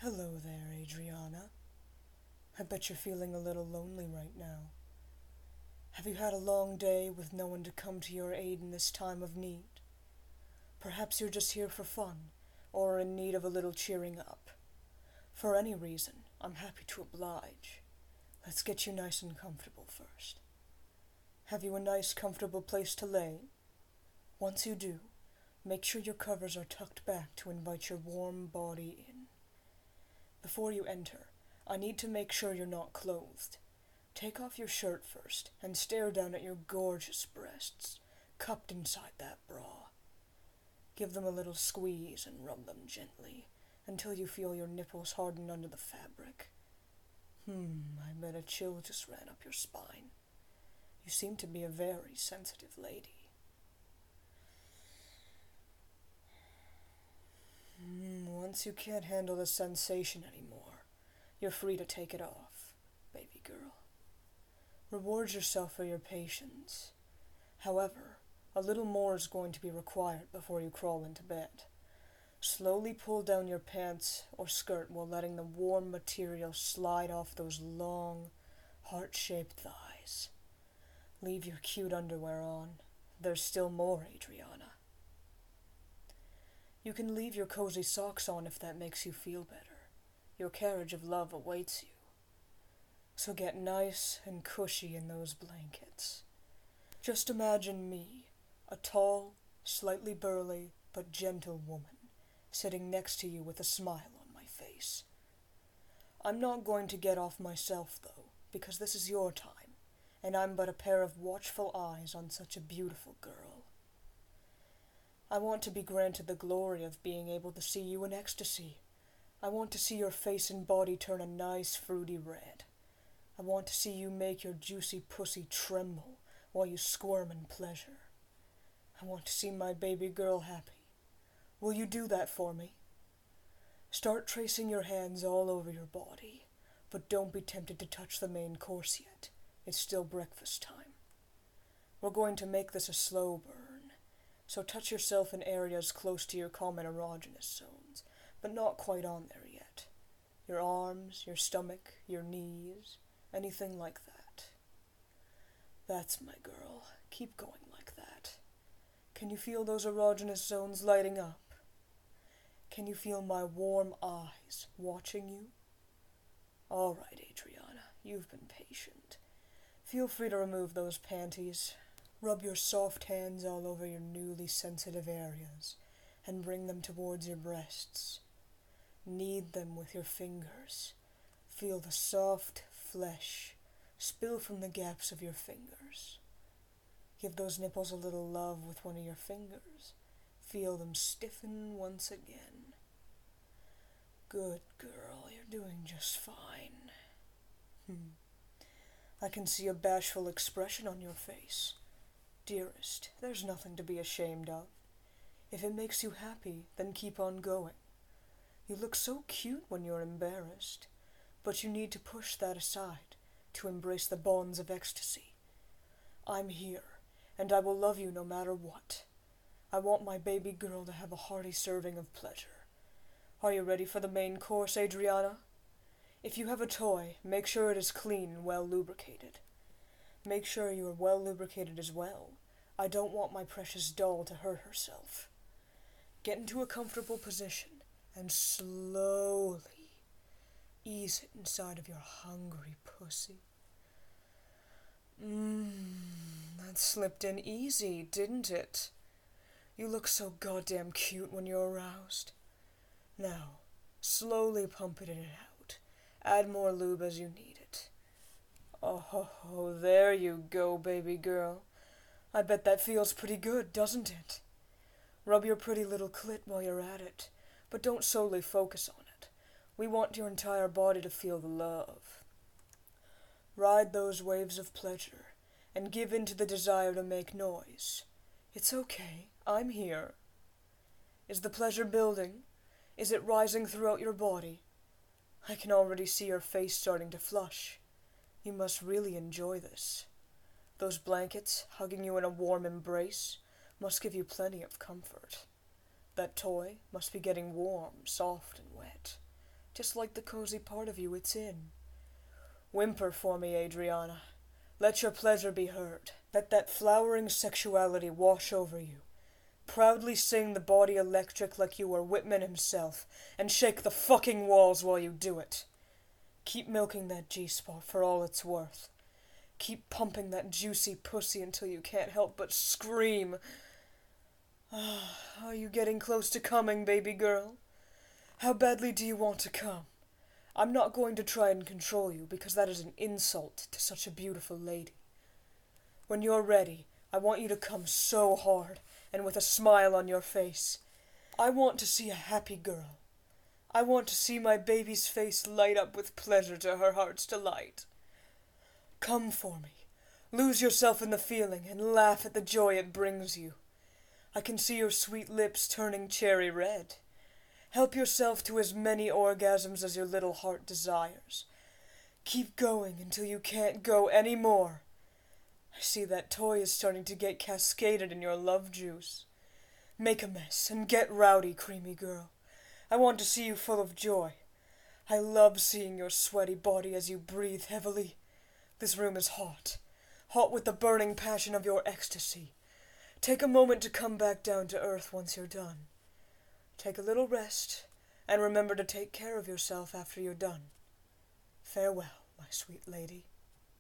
Hello there, Adriana. I bet you're feeling a little lonely right now. Have you had a long day with no one to come to your aid in this time of need? Perhaps you're just here for fun, or in need of a little cheering up. For any reason, I'm happy to oblige. Let's get you nice and comfortable first. Have you a nice, comfortable place to lay? Once you do, make sure your covers are tucked back to invite your warm body in. Before you enter, I need to make sure you're not clothed. Take off your shirt first and stare down at your gorgeous breasts, cupped inside that bra. Give them a little squeeze and rub them gently until you feel your nipples harden under the fabric. I bet a chill just ran up your spine. You seem to be a very sensitive lady. Once you can't handle the sensation anymore, you're free to take it off, baby girl. Reward yourself for your patience. However, a little more is going to be required before you crawl into bed. Slowly pull down your pants or skirt while letting the warm material slide off those long, heart-shaped thighs. Leave your cute underwear on. There's still more, Adriana. You can leave your cozy socks on if that makes you feel better. Your carriage of love awaits you. So get nice and cushy in those blankets. Just imagine me, a tall, slightly burly, but gentle woman, sitting next to you with a smile on my face. I'm not going to get off myself, though, because this is your time, and I'm but a pair of watchful eyes on such a beautiful girl. I want to be granted the glory of being able to see you in ecstasy. I want to see your face and body turn a nice fruity red. I want to see you make your juicy pussy tremble while you squirm in pleasure. I want to see my baby girl happy. Will you do that for me? Start tracing your hands all over your body, but don't be tempted to touch the main course yet. It's still breakfast time. We're going to make this a slow burn. So touch yourself in areas close to your common erogenous zones, but not quite on there yet. Your arms, your stomach, your knees, anything like that. That's my girl. Keep going like that. Can you feel those erogenous zones lighting up? Can you feel my warm eyes watching you? All right, Adriana, you've been patient. Feel free to remove those panties. Rub your soft hands all over your newly sensitive areas and bring them towards your breasts. Knead them with your fingers. Feel the soft flesh spill from the gaps of your fingers. Give those nipples a little love with one of your fingers. Feel them stiffen once again. Good girl, you're doing just fine. I can see a bashful expression on your face. Dearest, there's nothing to be ashamed of. If it makes you happy, then keep on going. You look so cute when you're embarrassed, but you need to push that aside to embrace the bonds of ecstasy. I'm here, and I will love you no matter what. I want my baby girl to have a hearty serving of pleasure. Are you ready for the main course, Adriana? If you have a toy, make sure it is clean and well lubricated. Make sure you are well lubricated as well. I don't want my precious doll to hurt herself. Get into a comfortable position and slowly ease it inside of your hungry pussy. That slipped in easy, didn't it? You look so goddamn cute when you're aroused. Now, slowly pump it in and out. Add more lube as you need it. Oh, there you go, baby girl. I bet that feels pretty good, doesn't it? Rub your pretty little clit while you're at it, but don't solely focus on it. We want your entire body to feel the love. Ride those waves of pleasure, and give in to the desire to make noise. It's okay, I'm here. Is the pleasure building? Is it rising throughout your body? I can already see your face starting to flush. You must really enjoy this. Those blankets, hugging you in a warm embrace, must give you plenty of comfort. That toy must be getting warm, soft, and wet. just like the cozy part of you it's in. Whimper for me, Adriana. Let your pleasure be heard. Let that flowering sexuality wash over you. Proudly sing the body electric like you were Whitman himself, and shake the fucking walls while you do it. Keep milking that G-spot for all it's worth. Keep pumping that juicy pussy until you can't help but scream. Are you getting close to coming, baby girl? How badly do you want to come? I'm not going to try and control you, because that is an insult to such a beautiful lady. When you're ready, I want you to come so hard, and with a smile on your face. I want to see a happy girl. I want to see my baby's face light up with pleasure to her heart's delight. Come for me. Lose yourself in the feeling, and laugh at the joy it brings you. I can see your sweet lips turning cherry red. Help yourself to as many orgasms as your little heart desires. Keep going until you can't go any more. I see that toy is starting to get cascaded in your love juice. Make a mess and get rowdy, creamy girl. I want to see you full of joy. I love seeing your sweaty body as you breathe heavily. This room is hot, hot with the burning passion of your ecstasy. Take a moment to come back down to earth once you're done. Take a little rest, and remember to take care of yourself after you're done. Farewell, my sweet lady.